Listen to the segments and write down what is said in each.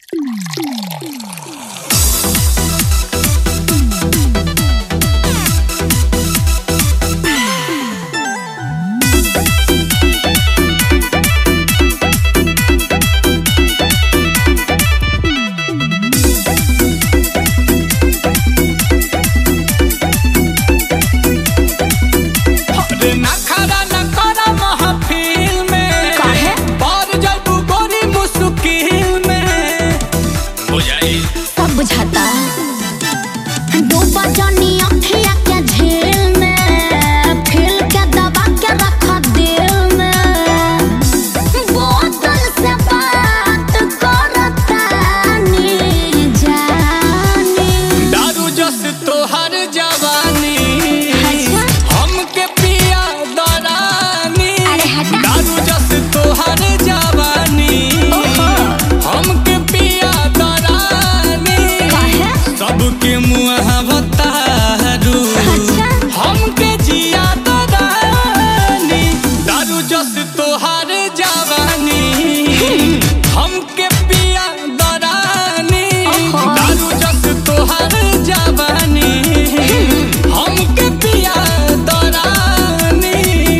सब बुझाता डूबा जानी अखिया के झील में फील के दबा के रखा दिल में बोतल से बात करता नी जानी दारू जस तोहर जवानी हमके पिया दरानी दारू जस तोहर जवानी हमके पिया सबके मुहावतारू हमके जिया दरानी दारू जस तोहार जवानी हमके पिया दरानी दारू जस तोहार जवानी हमके पिया दरानी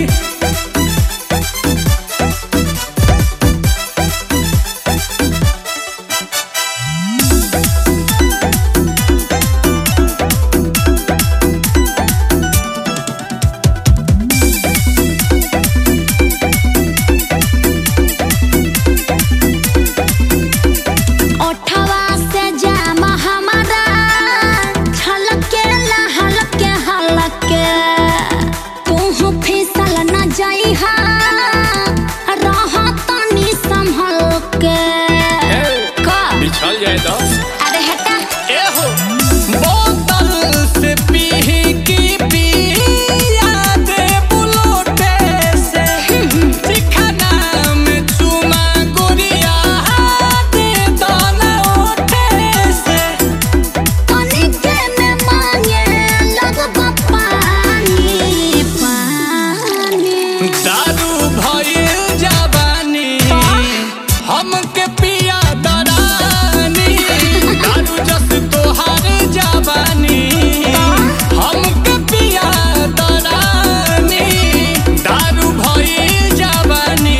अरे हटा बोतल से पी की पिया दे बुलोटे से चिखना में चुमा गुड़िया दे दाना ओठे से कनिके में मांगे लगबा पानी पानी दारू भइल जवानी हमके पिया दरानी दारू जस तोहार जवानी हमके पिया दरानी दारू भइल जवानी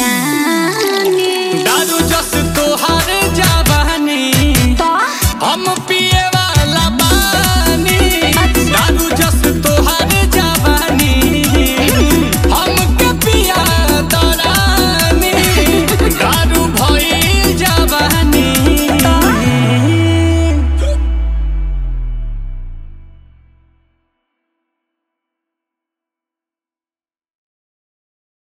हम